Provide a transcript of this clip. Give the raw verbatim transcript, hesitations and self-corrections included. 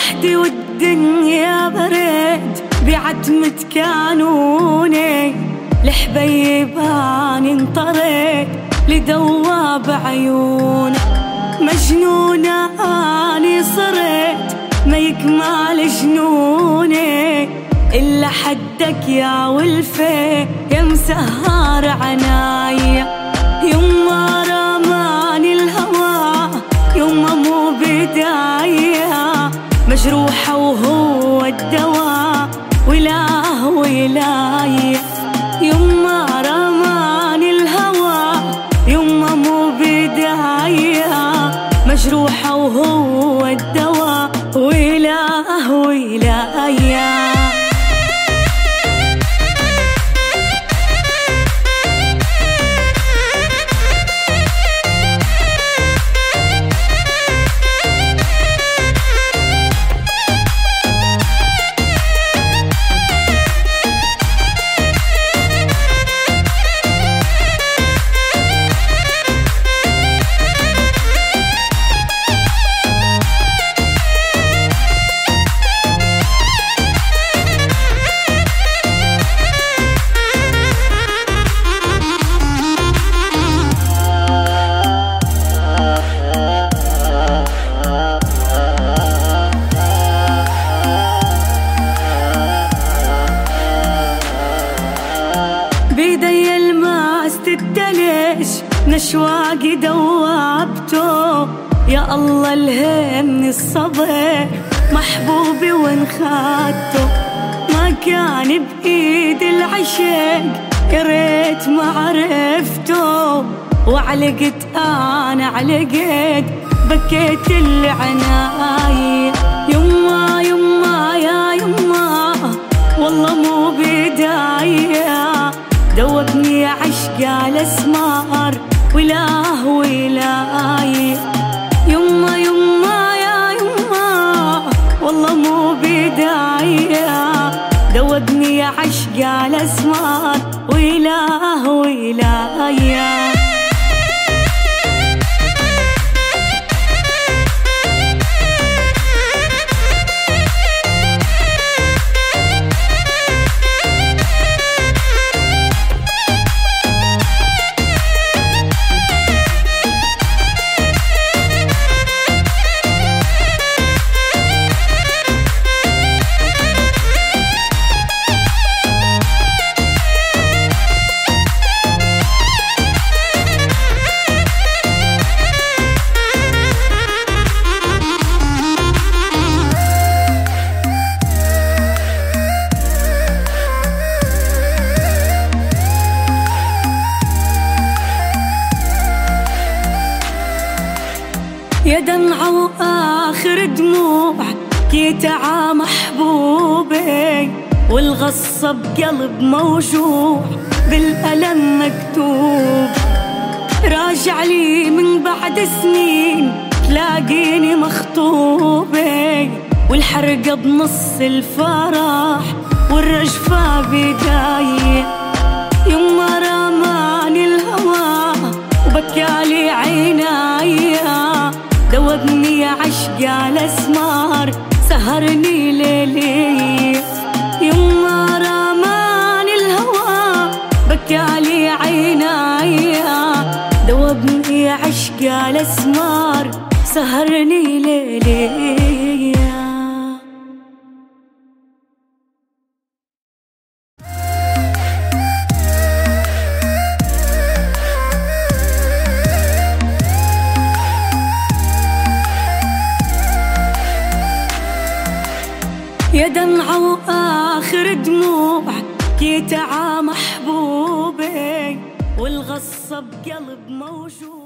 وحدي والدنيا برد بعتمة كانوني، لحبيباني انطرد لدواب عيوني. مجنونة اني صرت ما يكمل جنوني إلا حدك يا ولفي يا مسهر عنايا. يما رماني الهوى يما مو بداية، مجروحة وهو الدواء وله ولاية. يما رماني الهوى يما مو بداية، مجروحة وهو الدواء وله ولاية. بيدي الماس تدلش نشواقي دوابته، يا الله الهمني الصبر محبوبي وانخدته. ما كان بإيد العشق يا ريت ما عرفته، وعلقت انا علقت بكيت العناية. يما يما يا يما والله مو بداية، دوبني عشق الاسمار وله ولاية. يما يما يا يما والله مو بداية، دوبني عشق الاسمار وله ولاية. يا دمعة وآخر دموع كيتعا محبوبي، والغصة بقلب موجوع بالألم مكتوب. راجع لي من بعد سنين تلاقيني مخطوبة، والحرقة بنص الفرح والرجفة بداية. يما رماني الهوى وبكالي عينايا، دوبني عشق الاسمار سهرني ليلي. يما رماني الهوى بكالي عينايا، دوبني عشق الاسمار سهرني ليلي. يا دمعة وآخر دموع كيتعا محبوبي، والغصة بقلب موجوع.